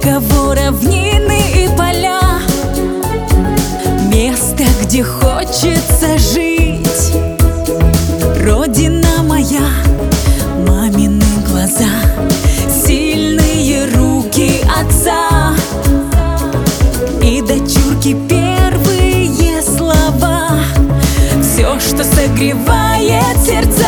кого равнины и поля, место, где хочется жить. Родина моя, мамины глаза, сильные руки отца и дочурки первые слова, все, что согревает сердца.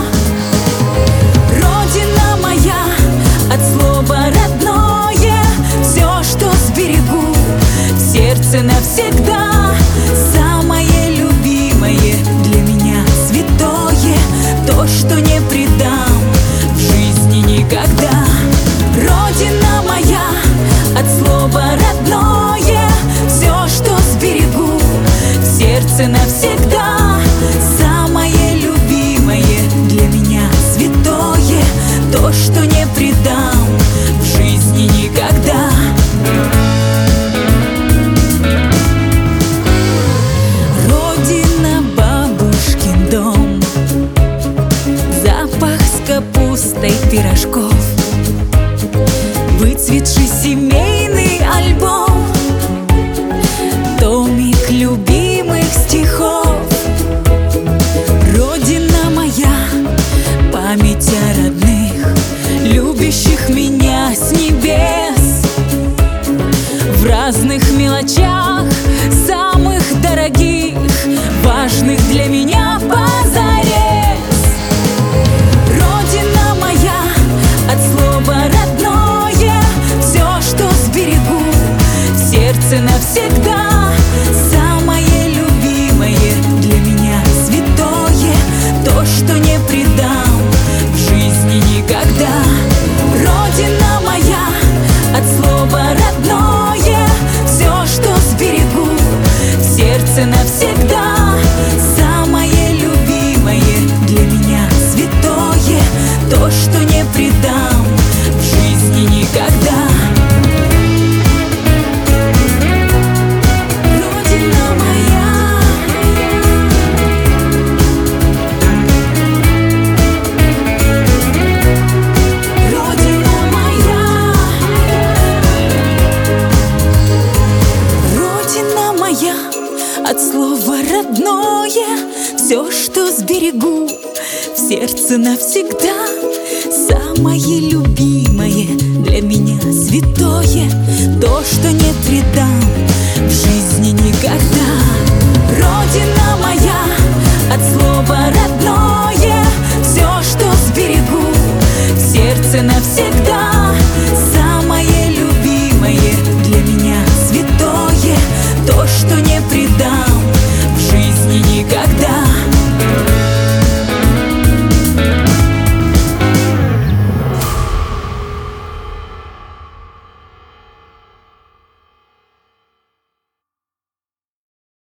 Родина моя, от слова родное, все, что сберегу в сердце навсегда. Самое любимое для меня святое, то, что не предам в жизни никогда. Родина моя, от слова родное, все, что сберегу в сердце навсегда. Самое любимое для меня святое, то, что не предам в жизни никогда. Родина, бабушкин дом, запах с капустой пирожков, выцветший семейный альбом, томик любимых стихов. Родина моя, память о родных, любящих меня с небес, в разных мелочах, самых дорогих, важных для меня позарез. Родина моя, от слова родное, все, что сберегу в сердце навсегда. Самое любимое для меня святое, то, что не предам в жизни никогда. Родина моя, от слова родное, все, что сберегу в сердце навсегда. Самое любимое для меня святое, то, что не предам в жизни никогда. Родина моя, Родина моя, Родина моя, от слова родное, все, что сберегу в сердце навсегда. Самое любимое для меня святое, то, что не предам в жизни никогда. Родина моя, от слова родное, все, что сберегу в сердце навсегда.